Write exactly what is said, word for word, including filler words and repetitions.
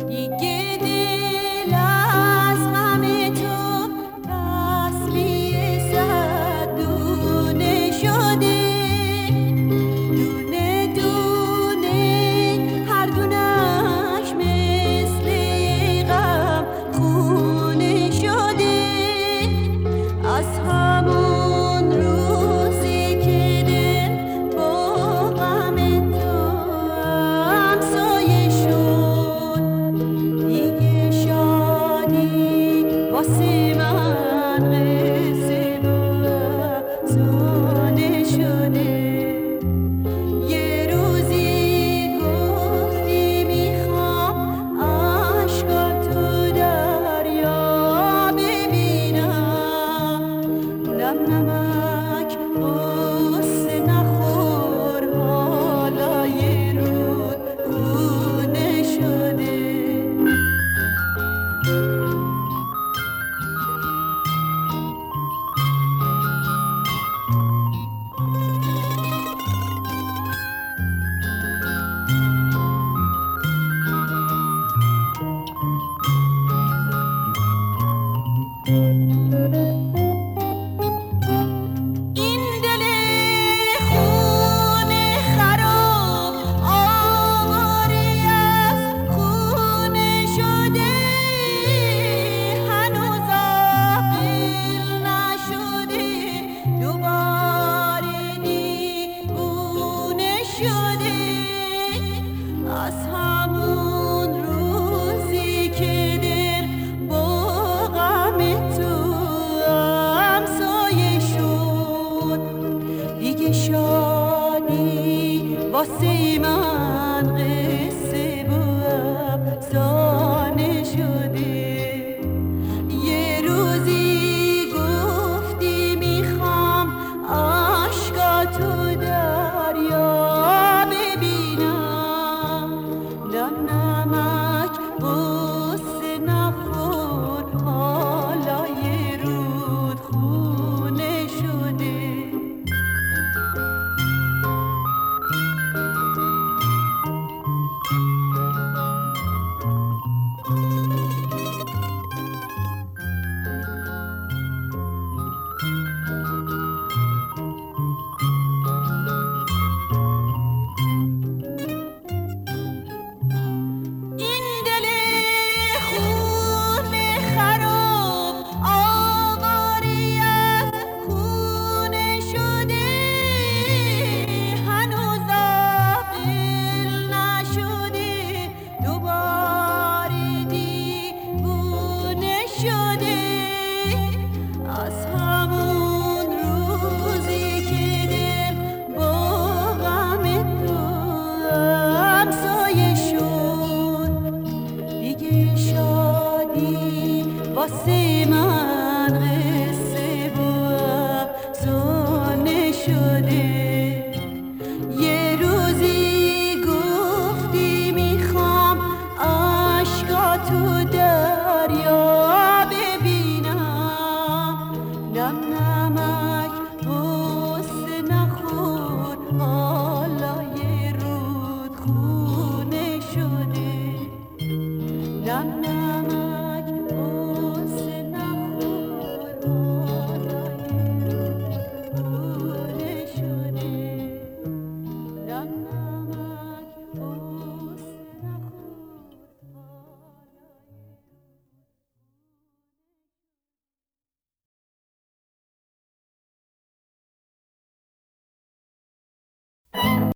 دیگه دل از غم تو تسلیه صد دونه شده، دونه دونه هر دونش مثل غم خونه شده. از همون روزی که دل با غم تو همسایه شد، دیگه شادی واسه من قصه و افسانه شده. یه روزی گفتی میخوام عشقاتو دریا ببینم، نم نمک قصه نخور حالا یه رود خونه شده. این دل خونه خراب آواره از خونه شده، هنوز عاقل نشده، دوباره دیوونه شده. از همون روزی که دل با غم تو همسایه شد، دیگه شادی واسه من قصه و افسانه شده. یه روزی گفتی میخوام عشقاتو دریا ببینم، نم نمک قصه نخور حالا یه رود خونه شده. این دل خونه خراب آواره از خونه شده، هنوز عاقل نشده، دوباره دیوونه شده. از همون روزی که دل با غم تو همسایه شد، دیگه شادی واسه